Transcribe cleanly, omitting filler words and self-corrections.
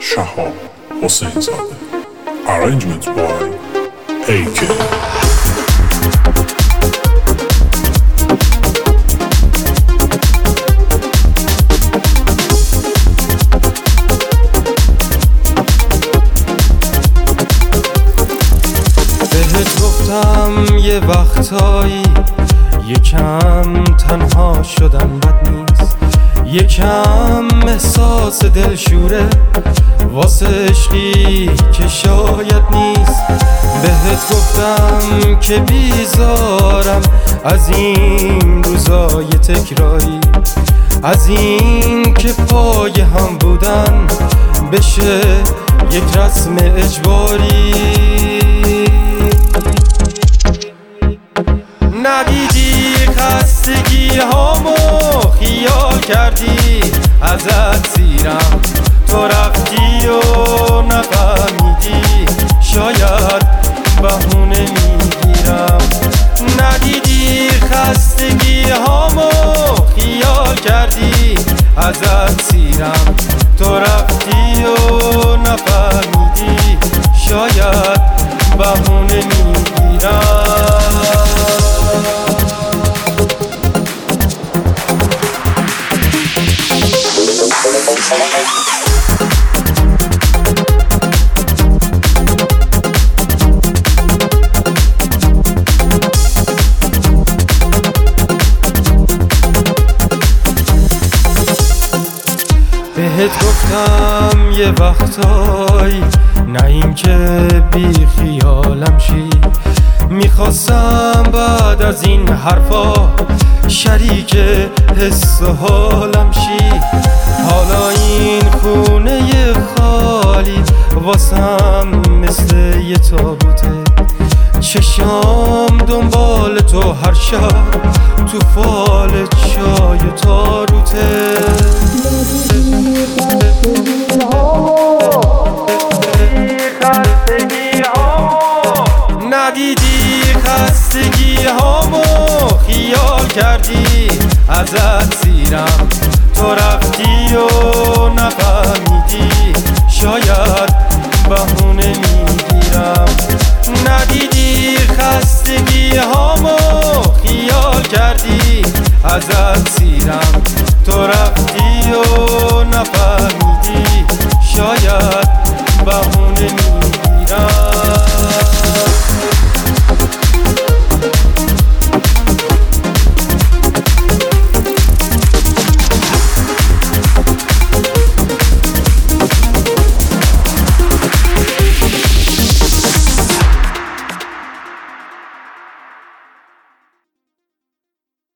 Shahab Hossein-Zadeh. Arrangement by AK. بهت گفتم یه وقتایی یکم تنها شدن بد نیست، یکم احساس دلشوره واسه عشقی که شاید نیست. بهت گفتم که بیزارم از این روزای تکراری، از این که پای هم بودن بشه یک رسم اجباری. ندیدی خستگی هامو خیال کردی ازت سیرم، تو رفتی و نفهمیدی شاید بهونه میگیرم. ندیدی خستگی هامو خیال کردی ازت سیرم، تو رفتی و نفهمیدی شاید بهونه میگیرم. بهت گفتم یه وقتایی نه این که بی خیالم شی، میخواستم بعد از این حرفا شریک حس و حالم شی. حالا این خونه خالی واسم مثل یه تابوته، چشام دنبال تو هر شب تو فال چای و تاروته. ندیدی خستگی هامو خیال کردی ازت سیرم، تو رفتی و نفهمیدی شاید بهونه میگیرم. ندیدی خستگی هامو خیال کردی ازت سیرم، تو رفتی